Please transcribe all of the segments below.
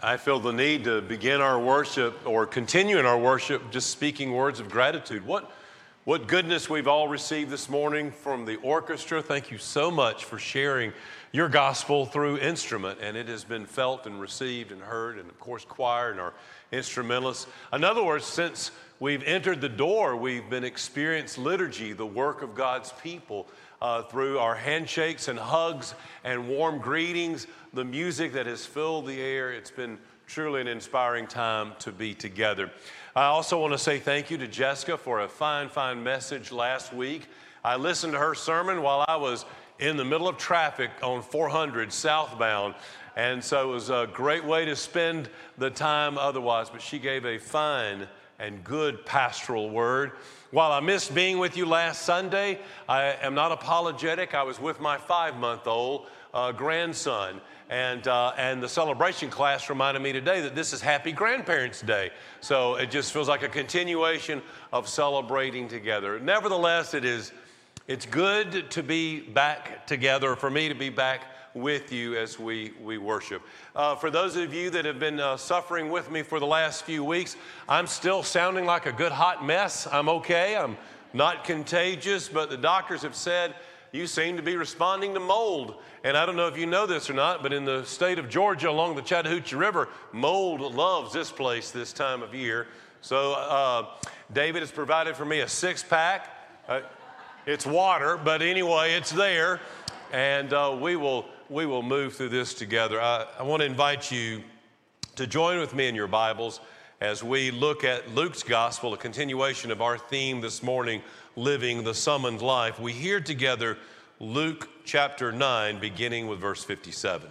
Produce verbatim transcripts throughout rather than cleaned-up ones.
I feel the need to begin our worship or continue in our worship just speaking words of gratitude. What, what goodness we've all received this morning from the orchestra. Thank you so much for sharing your gospel through instrument, and it has been felt and received and heard, and of course choir and our instrumentalists. In other words, since we've entered the door, we've been experienced liturgy, the work of God's people, uh, through our handshakes and hugs and warm greetings, the music that has filled the air. It's been truly an inspiring time to be together. I also want to say thank you to Jessica for a fine, fine message last week. I listened to her sermon while I was in the middle of traffic on four hundred southbound, and so it was a great way to spend the time otherwise, but she gave a fine and good pastoral word. While I missed being with you last Sunday, I am not apologetic. I was with my five-month-old uh, grandson, and uh, and the celebration class reminded me today that this is Happy Grandparents' Day. So it just feels like a continuation of celebrating together. Nevertheless, it is it's good to be back together, for me to be back with you as we, we worship. Uh, for those of you that have been uh, suffering with me for the last few weeks, I'm still sounding like a good hot mess. I'm okay. I'm not contagious, but the doctors have said you seem to be responding to mold. And I don't know if you know this or not, but in the state of Georgia along the Chattahoochee River, mold loves this place this time of year. So uh, David has provided for me a six-pack. Uh, it's water, but anyway, it's there. And uh, we will we will move through this together. I, I want to invite you to join with me in your Bibles as we look at Luke's gospel, a continuation of our theme this morning, living the summoned life. We hear together Luke chapter nine, beginning with verse fifty-seven.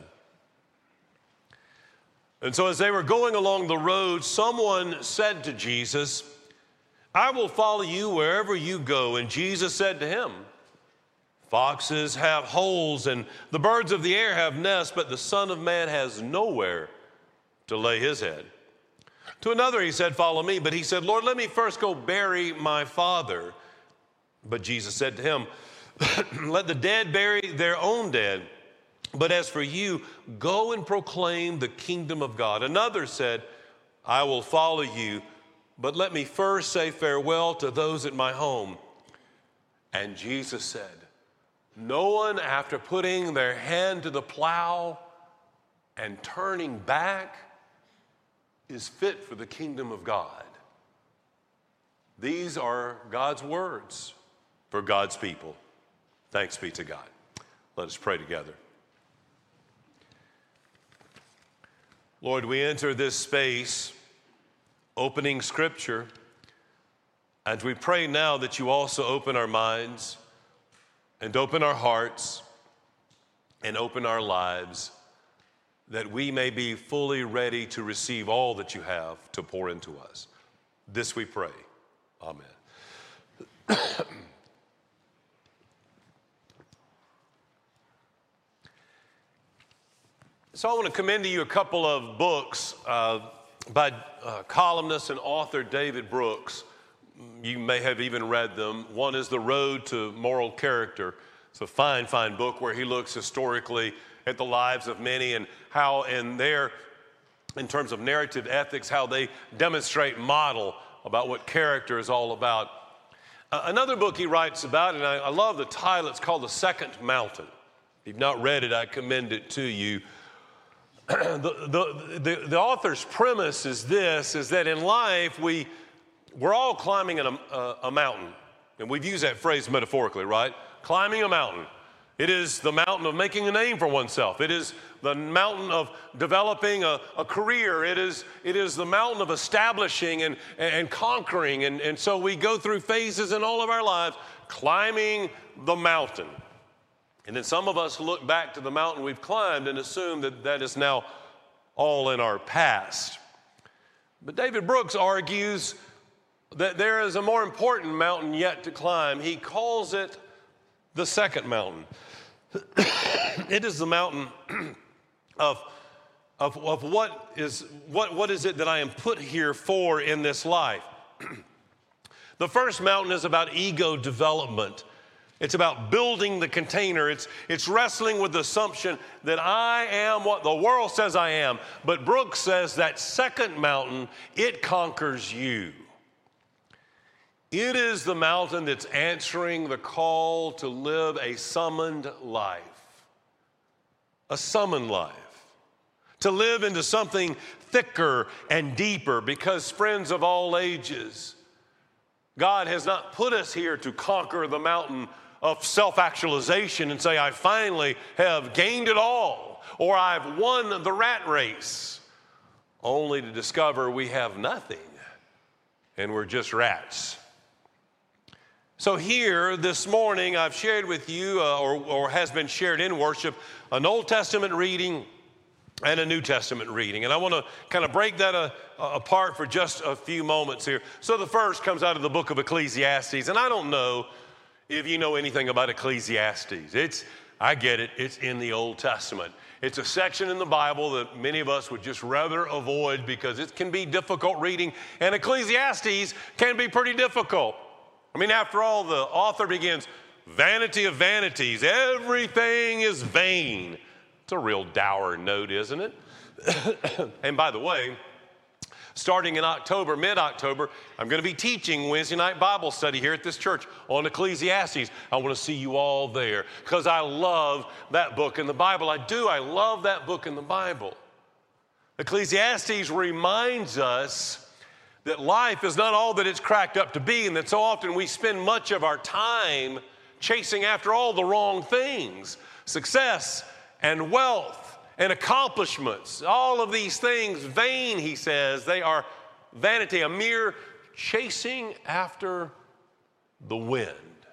And so as they were going along the road, someone said to Jesus, "I will follow you wherever you go." And Jesus said to him, "Foxes have holes and the birds of the air have nests, but the Son of Man has nowhere to lay his head." To another he said, "Follow me." But he said, "Lord, let me first go bury my father." But Jesus said to him, "Let the dead bury their own dead. But as for you, go and proclaim the kingdom of God." Another said, "I will follow you, but let me first say farewell to those at my home." And Jesus said, "No one, after putting their hand to the plow and turning back, is fit for the kingdom of God." These are God's words for God's people. Thanks be to God. Let us pray together. Lord, we enter this space, opening Scripture, and we pray now that you also open our minds and open our hearts and open our lives, that we may be fully ready to receive all that you have to pour into us. This we pray. Amen. So I want to commend to you a couple of books uh, by uh, columnist and author David Brooks. You may have even read them. One is The Road to Moral Character. It's a fine, fine book where he looks historically at the lives of many and how in their, in terms of narrative ethics, how they demonstrate, model about what character is all about. Uh, another book he writes about, and I, I love the title, it's called The Second Mountain. If you've not read it, I commend it to you. the, the, the, the author's premise is this, is that in life we, we're all climbing a, a, a mountain. And we've used that phrase metaphorically, right? Climbing a mountain. It is the mountain of making a name for oneself. It is the mountain of developing a, a career. It is, it is the mountain of establishing and, and conquering. And, and so we go through phases in all of our lives, climbing the mountain. And then some of us look back to the mountain we've climbed and assume that that is now all in our past. But David Brooks argues that there is a more important mountain yet to climb. He calls it the second mountain. It is the mountain of, of, of what is what, what is it that I am put here for in this life. The first mountain is about ego development. It's about building the container. It's, it's wrestling with the assumption that I am what the world says I am. But Brooks says that second mountain, it conquers you. It is the mountain that's answering the call to live a summoned life. A summoned life. To live into something thicker and deeper, because friends of all ages, God has not put us here to conquer the mountain of self-actualization and say, I finally have gained it all, or I've won the rat race, only to discover we have nothing and we're just rats. So here this morning, I've shared with you, uh, or, or has been shared in worship, an Old Testament reading and a New Testament reading. And I want to kind of break that uh, apart for just a few moments here. So the first comes out of the book of Ecclesiastes. And I don't know if you know anything about Ecclesiastes. It's, I get it, it's in the Old Testament. It's a section in the Bible that many of us would just rather avoid because it can be difficult reading. And Ecclesiastes can be pretty difficult. I mean, after all, the author begins, vanity of vanities, everything is vain. It's a real dour note, isn't it? And by the way, starting in October, mid-October, I'm going to be teaching Wednesday night Bible study here at this church on Ecclesiastes. I want to see you all there because I love that book in the Bible. I do. I love that book in the Bible. Ecclesiastes reminds us that life is not all that it's cracked up to be, and that so often we spend much of our time chasing after all the wrong things. Success and wealth and accomplishments, all of these things, vain, he says, they are vanity, a mere chasing after the wind.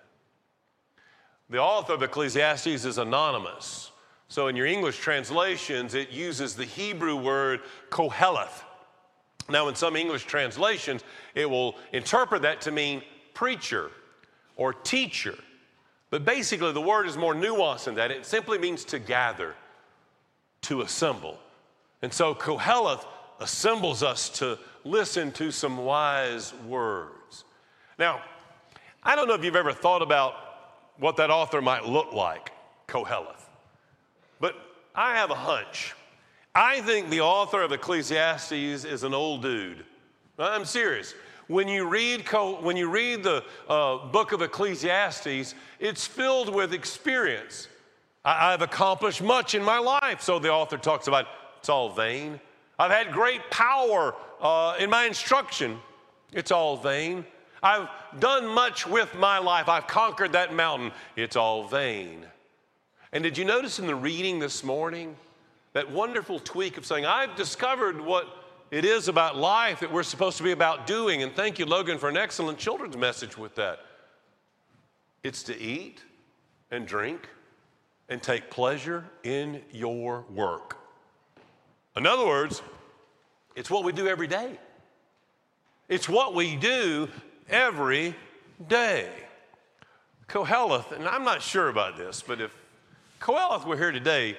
The author of Ecclesiastes is anonymous. So in your English translations, it uses the Hebrew word koheleth. Now in some English translations, it will interpret that to mean preacher or teacher. But basically, the word is more nuanced than that. It simply means to gather, to assemble. And so Koheleth assembles us to listen to some wise words. Now, I don't know if you've ever thought about what that author might look like, Koheleth. But I have a hunch. I think the author of Ecclesiastes is an old dude. I'm serious. When you read, when you read the uh, book of Ecclesiastes, it's filled with experience. I, I've accomplished much in my life. So the author talks about it's all vain. I've had great power uh, in my instruction. It's all vain. I've done much with my life. I've conquered that mountain. It's all vain. And did you notice in the reading this morning that wonderful tweak of saying, I've discovered what it is about life that we're supposed to be about doing. And thank you, Logan, for an excellent children's message with that. It's to eat and drink and take pleasure in your work. In other words, it's what we do every day. It's what we do every day. Koheleth, and I'm not sure about this, but if Koheleth were here today,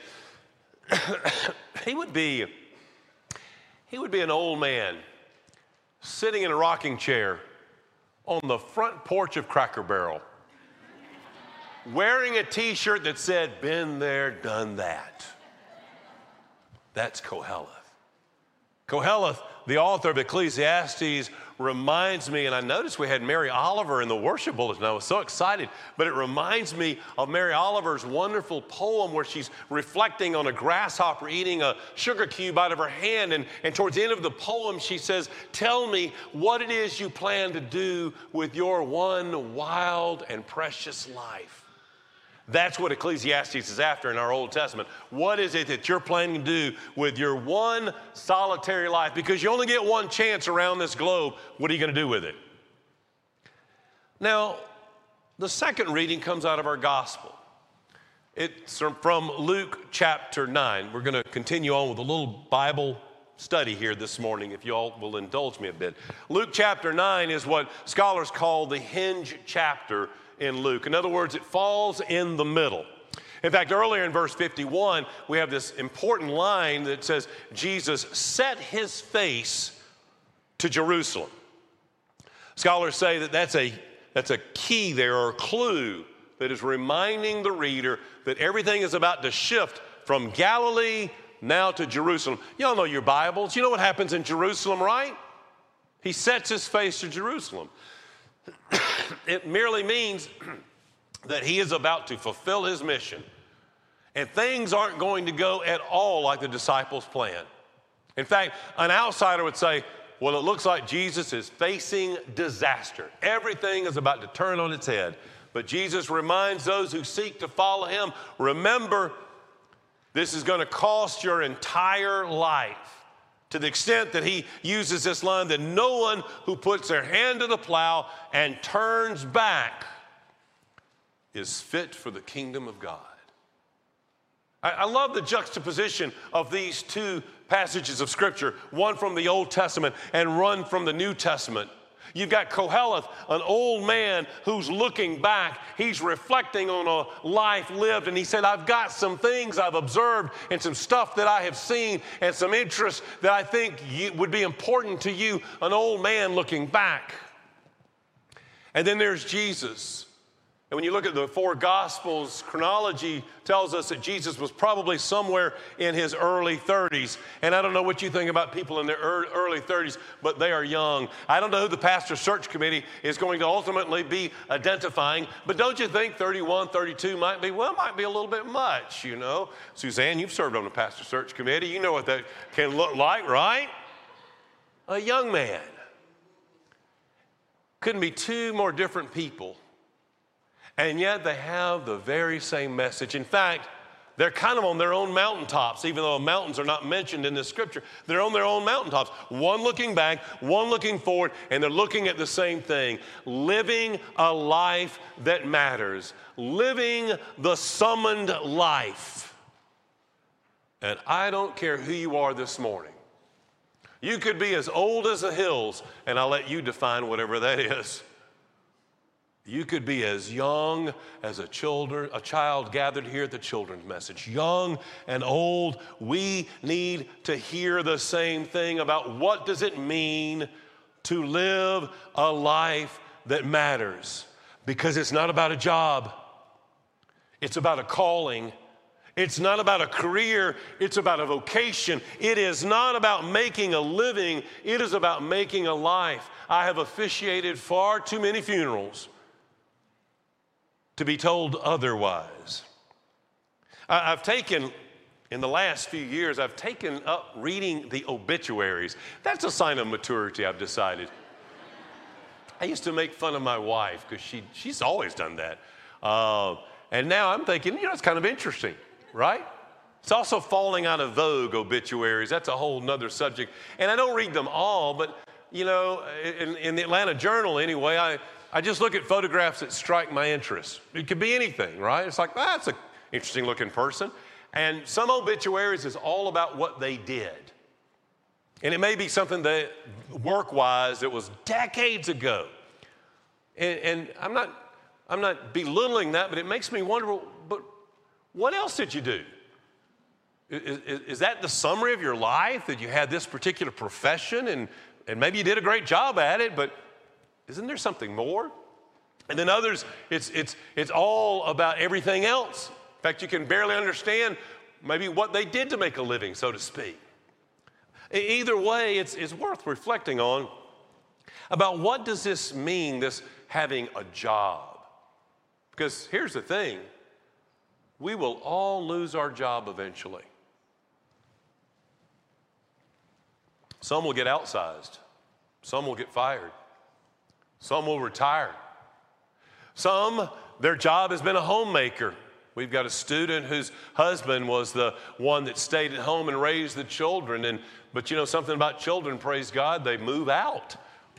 he would be He would be an old man sitting in a rocking chair on the front porch of Cracker Barrel, wearing a t-shirt that said, been there, done that. That's Koheleth. Koheleth, the author of Ecclesiastes, reminds me, and I noticed we had Mary Oliver in the worship bulletin. I was so excited, but it reminds me of Mary Oliver's wonderful poem where she's reflecting on a grasshopper eating a sugar cube out of her hand, and, and towards the end of the poem she says, tell me what it is you plan to do with your one wild and precious life. That's what Ecclesiastes is after in our Old Testament. What is it that you're planning to do with your one solitary life? Because you only get one chance around this globe. What are you going to do with it? Now, the second reading comes out of our gospel. It's from Luke chapter nine. We're going to continue on with a little Bible study here this morning, if you all will indulge me a bit. Luke chapter nine is what scholars call the hinge chapter in Luke. In other words, it falls in the middle. In fact, earlier in verse fifty-one, we have this important line that says, Jesus set his face to Jerusalem. Scholars say that that's a, that's a key there, or a clue that is reminding the reader that everything is about to shift from Galilee now to Jerusalem. Y'all know your Bibles. You know what happens in Jerusalem, right? He sets his face to Jerusalem. It merely means that he is about to fulfill his mission. And things aren't going to go at all like the disciples planned. In fact, an outsider would say, well, it looks like Jesus is facing disaster. Everything is about to turn on its head. But Jesus reminds those who seek to follow him, remember, this is going to cost your entire life. To the extent that he uses this line that no one who puts their hand to the plow and turns back is fit for the kingdom of God. I, I love the juxtaposition of these two passages of Scripture, one from the Old Testament and one from the New Testament. You've got Koheleth, an old man who's looking back. He's reflecting on a life lived, and he said, I've got some things I've observed and some stuff that I have seen and some interests that I think would be important to you, an old man looking back. And then there's Jesus. And when you look at the four Gospels, chronology tells us that Jesus was probably somewhere in his early thirties. And I don't know what you think about people in their early thirties, but they are young. I don't know who the pastor search committee is going to ultimately be identifying, but don't you think thirty-one, thirty-two might be, well, might be a little bit much, you know? Suzanne, you've served on the pastor search committee. You know what that can look like, right? A young man. Couldn't be two more different people. And yet they have the very same message. In fact, they're kind of on their own mountaintops, even though mountains are not mentioned in this scripture. They're on their own mountaintops, one looking back, one looking forward, and they're looking at the same thing, living a life that matters, living the summoned life. And I don't care who you are this morning. You could be as old as the hills, and I'll let you define whatever that is. You could be as young as a children, a child gathered here at the children's message. Young and old, we need to hear the same thing about what does it mean to live a life that matters. Because it's not about a job. It's about a calling. It's not about a career. It's about a vocation. It is not about making a living. It is about making a life. I have officiated far too many funerals to be told otherwise. I've taken, in the last few years, I've taken up reading the obituaries. That's a sign of maturity, I've decided. I used to make fun of my wife because she, she's always done that. Uh, and now I'm thinking, you know, it's kind of interesting, right? It's also falling out of vogue, obituaries. That's a whole nother subject. And I don't read them all, but, you know, in, in the Atlanta Journal anyway, I I just look at photographs that strike my interest. It could be anything, right? It's like, ah, that's an interesting looking person. And some obituaries is all about what they did. And it may be something that work-wise that was decades ago. And, and I'm not, I'm not belittling that, but it makes me wonder, well, but what else did you do? Is, is, is that the summary of your life, that you had this particular profession and, and maybe you did a great job at it, but isn't there something more? And then others, it's, it's, it's all about everything else. In fact, you can barely understand maybe what they did to make a living, so to speak. Either way, it's, it's worth reflecting on about what does this mean, this having a job? Because here's the thing, we will all lose our job eventually. Some will get outsized. Some will get fired. Some will retire. Some, their job has been a homemaker. We've got a student whose husband was the one that stayed at home and raised the children. And, but you know something about children, praise God, they move out.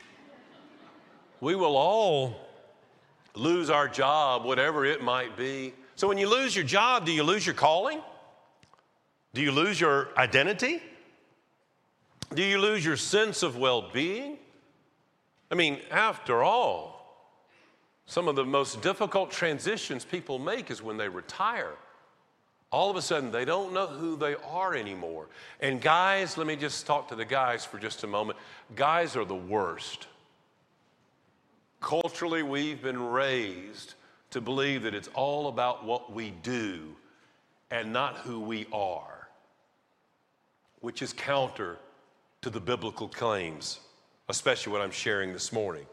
We will all lose our job, whatever it might be. So when you lose your job, do you lose your calling? Do you lose your identity? Do you lose your sense of well-being? I mean, after all, some of the most difficult transitions people make is when they retire. All of a sudden, they don't know who they are anymore. And guys, let me just talk to the guys for just a moment. Guys are the worst. Culturally, we've been raised to believe that it's all about what we do and not who we are, which is counter to the biblical claims, especially what I'm sharing this morning.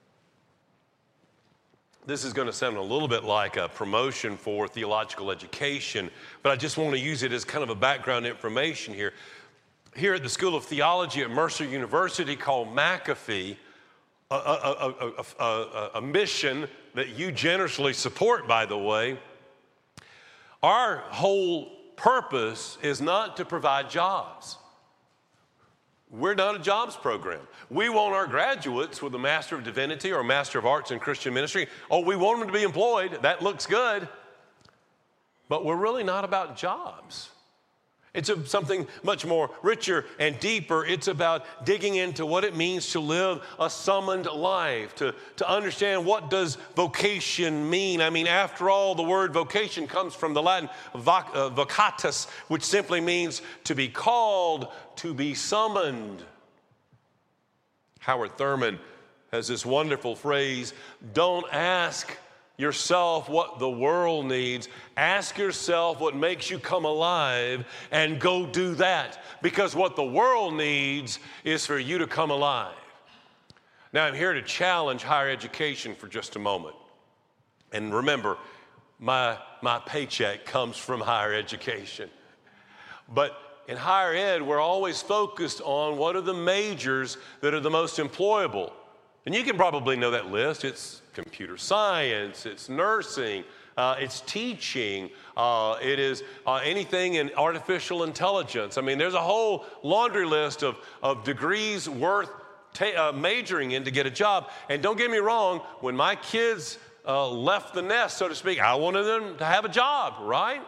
This is going to sound a little bit like a promotion for theological education, but I just want to use it as kind of a background information here. Here at the School of Theology at Mercer University called McAfee, a, a, a, a, a, a mission that you generously support, by the way, our whole purpose is not to provide jobs. We're not a jobs program. We want our graduates with a Master of Divinity or a Master of Arts in Christian Ministry. Oh, we want them to be employed. That looks good. But we're really not about jobs. It's a, something much more richer and deeper. It's about digging into what it means to live a summoned life, to, to understand what does vocation mean. I mean, after all, the word vocation comes from the Latin voc, uh, vocatus, which simply means to be called, to be summoned. Howard Thurman has this wonderful phrase, don't ask yourself what the world needs. Ask yourself what makes you come alive and go do that. Because what the world needs is for you to come alive. Now, I'm here to challenge higher education for just a moment. And remember, my, my paycheck comes from higher education. But in higher ed, we're always focused on what are the majors that are the most employable. And you can probably know that list. It's computer science, it's nursing, uh, it's teaching, uh, it is uh, anything in artificial intelligence. I mean, there's a whole laundry list of, of degrees worth ta- uh, majoring in to get a job. And don't get me wrong, when my kids uh, left the nest, so to speak, I wanted them to have a job, right?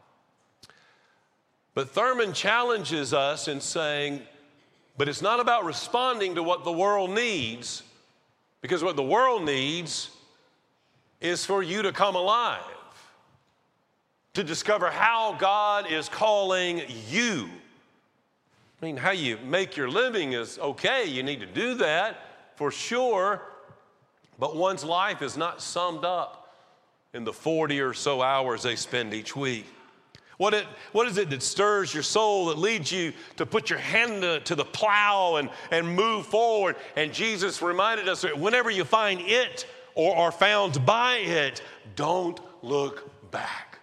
But Thurman challenges us in saying, but it's not about responding to what the world needs, because what the world needs is for you to come alive, to discover how God is calling you. I mean, how you make your living is okay. You need to do that for sure. But one's life is not summed up in the forty or so hours they spend each week. What, it, what is it that stirs your soul, that leads you to put your hand to, to the plow and, and move forward? And Jesus reminded us that whenever you find it or are found by it, don't look back.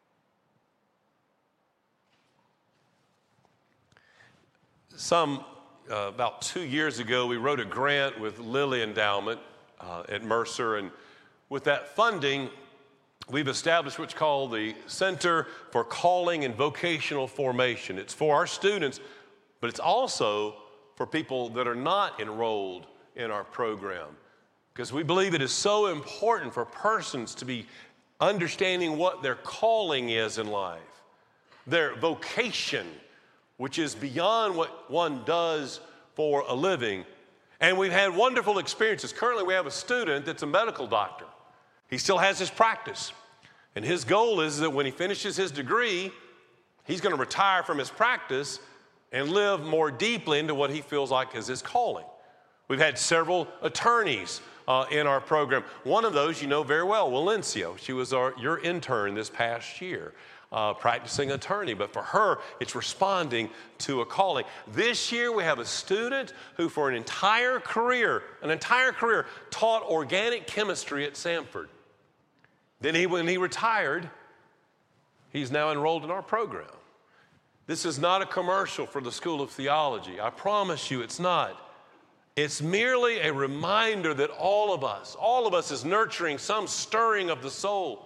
Some, uh, about two years ago, we wrote a grant with Lilly Endowment uh, at Mercer, and with that funding, we've established what's called the Center for Calling and Vocational Formation. It's for our students, but it's also for people that are not enrolled in our program, because we believe it is so important for persons to be understanding what their calling is in life, their vocation, which is beyond what one does for a living. And we've had wonderful experiences. Currently, we have a student that's a medical doctor. He still has his practice. And his goal is that when he finishes his degree, he's going to retire from his practice and live more deeply into what he feels like is his calling. We've had several attorneys uh, in our program. One of those you know very well, Walencio. She was our, your intern this past year, uh, practicing attorney. But for her, it's responding to a calling. This year, we have a student who for an entire career, an entire career, taught organic chemistry at Samford. Then he, when he retired, he's now enrolled in our program. This is not a commercial for the School of Theology. I promise you it's not. It's merely a reminder that all of us, all of us is nurturing some stirring of the soul.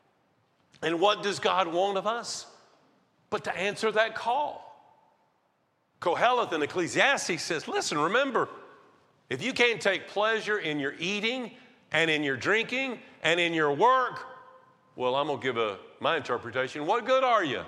And what does God want of us? But to answer that call. Koheleth in Ecclesiastes says, listen, remember, if you can't take pleasure in your eating and in your drinking and in your work, well, I'm going to give a, my interpretation. What good are you?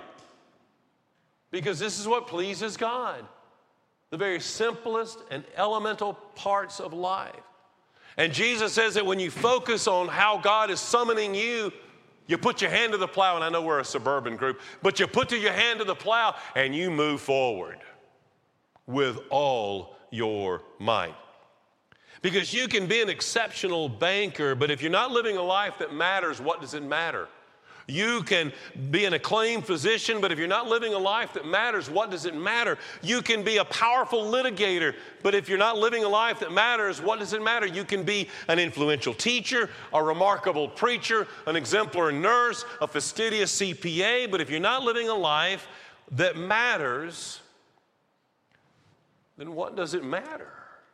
Because this is what pleases God. The very simplest and elemental parts of life. And Jesus says that when you focus on how God is summoning you, you put your hand to the plow, and I know we're a suburban group, but you put your hand to the plow and you move forward with all your might. Because you can be an exceptional banker, but if you're not living a life that matters, what does it matter? You can be an acclaimed physician, but if you're not living a life that matters, what does it matter? You can be a powerful litigator, but if you're not living a life that matters, what does it matter? You can be an influential teacher, a remarkable preacher, an exemplar nurse, a fastidious C P A, but if you're not living a life that matters, then what does it matter?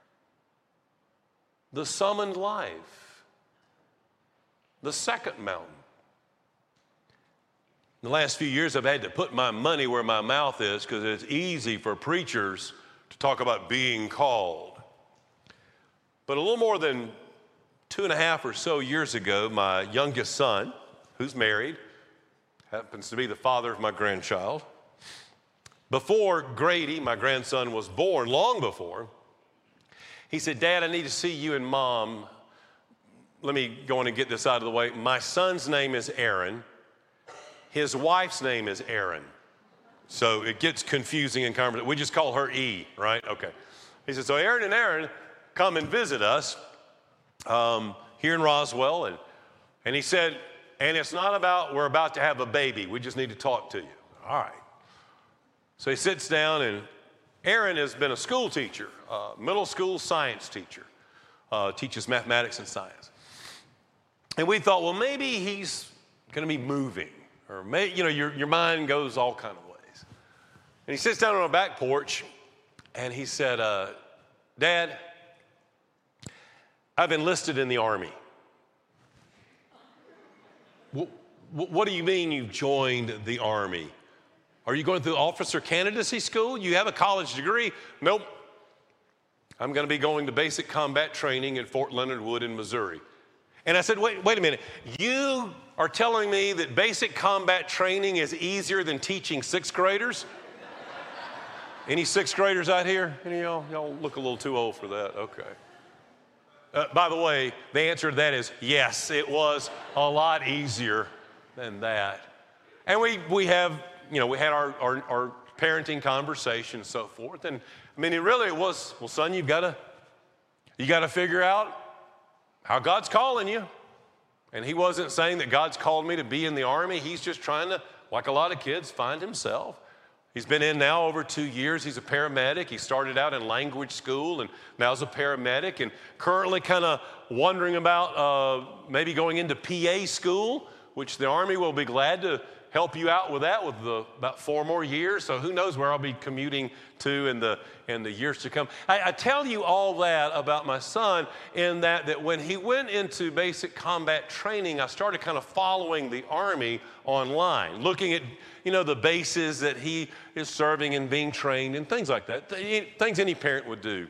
The summoned life, the second mountain. In the last few years, I've had to put my money where my mouth is because it's easy for preachers to talk about being called. But a little more than two and a half or so years ago, my youngest son, who's married, happens to be the father of my grandchild, before Grady, my grandson, was born, long before, he said, "Dad, I need to see you and Mom. Let me go on and get this out of the way. My son's name is Aaron. His wife's name is Erin." So it gets confusing in conversation. We just call her E, right? Okay. He said, so Aaron and Aaron come and visit us um, here in Roswell. And, and he said, and it's not about we're about to have a baby. We just need to talk to you. All right. So he sits down, and Aaron has been a school teacher, uh, middle school science teacher, uh, teaches mathematics and science. And we thought, well, maybe he's going to be moving. Or, may, you know, your, your mind goes all kind of ways. And he sits down on a back porch, and he said, uh, "Dad, I've enlisted in the Army." What, what do you mean you've joined the Army? Are you going through officer candidacy school? You have a college degree? Nope. I'm going to be going to basic combat training at Fort Leonard Wood in Missouri. And I said, wait, wait a minute. You are telling me that basic combat training is easier than teaching sixth graders? Any sixth graders out here? Any of y'all? Y'all look a little too old for that. Okay. Uh, by the way, the answer to that is yes, it was a lot easier than that. And we, we have, you know, we had our, our, our parenting conversation and so forth. And I mean, it really was, well, son, you've got to, you got to figure out how God's calling you. And he wasn't saying that God's called me to be in the Army. He's just trying to, like a lot of kids, find himself. He's been in now over two years. He's a paramedic. He started out in language school and now is a paramedic, and currently kind of wondering about uh, maybe going into P A school, which the Army will be glad to help you out with that with the, about four more years. So who knows where I'll be commuting to in the in the years to come. I, I tell you all that about my son in that, that when he went into basic combat training, I started kind of following the Army online, looking at, you know, the bases that he is serving and being trained and things like that, things any parent would do.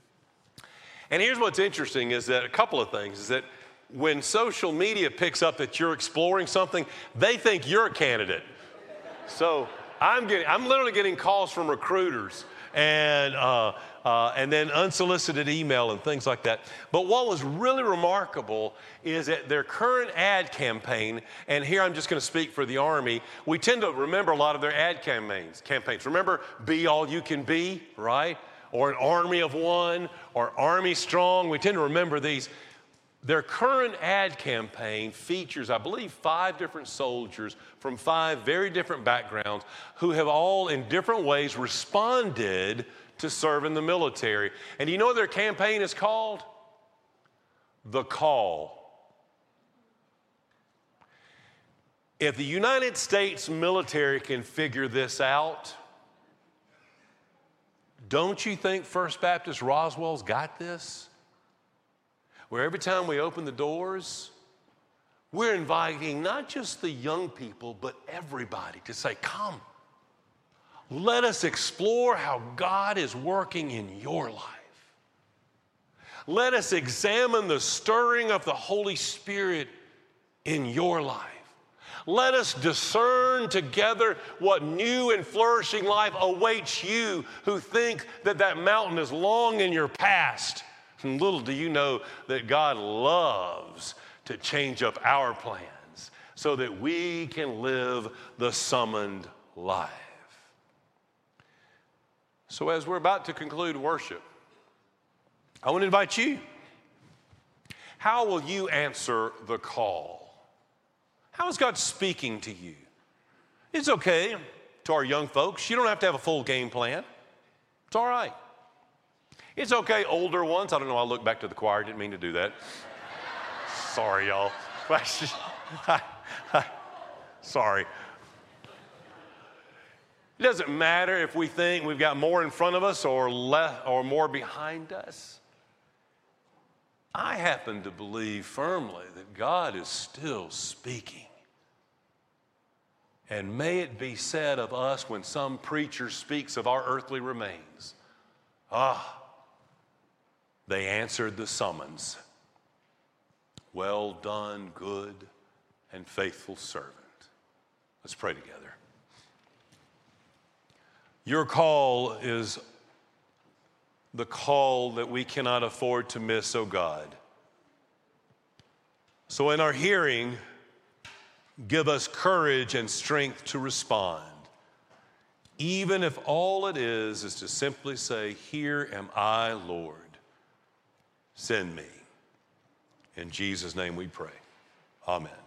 And here's what's interesting is that a couple of things is that when social media picks up that you're exploring something, they think you're a candidate. So I'm getting, I'm literally getting calls from recruiters and uh, uh, and then unsolicited email and things like that. But what was really remarkable is that their current ad campaign, and here I'm just going to speak for the Army, we tend to remember a lot of their ad campaigns. Campaigns. Remember, Be All You Can Be, right? Or an Army of One, or Army Strong. We tend to remember these. Their current ad campaign features, I believe, five different soldiers from five very different backgrounds who have all in different ways responded to serve in the military. And do you know what their campaign is called? The Call. If the United States military can figure this out, don't you think First Baptist Roswell's got this? Where every time we open the doors, we're inviting not just the young people, but everybody to say, come, let us explore how God is working in your life. Let us examine the stirring of the Holy Spirit in your life. Let us discern together what new and flourishing life awaits you who think that that mountain is long in your past. And little do you know that God loves to change up our plans so that we can live the summoned life. So as we're about to conclude worship, I want to invite you How will you answer the call? How is God speaking to you? It's okay to our young folks. You don't have to have a full game plan. It's all right. It's okay, older ones. I don't know, I look back to the choir. Didn't mean to do that. Sorry, y'all. Sorry. It doesn't matter if we think we've got more in front of us or less or more behind us. I happen to believe firmly that God is still speaking. And may it be said of us when some preacher speaks of our earthly remains, ah, they answered the summons. Well done, good and faithful servant. Let's pray together. Your call is the call that we cannot afford to miss, oh God. So in our hearing, give us courage and strength to respond, even if all it is is to simply say, here am I, Lord. Send me. In Jesus' name we pray. Amen.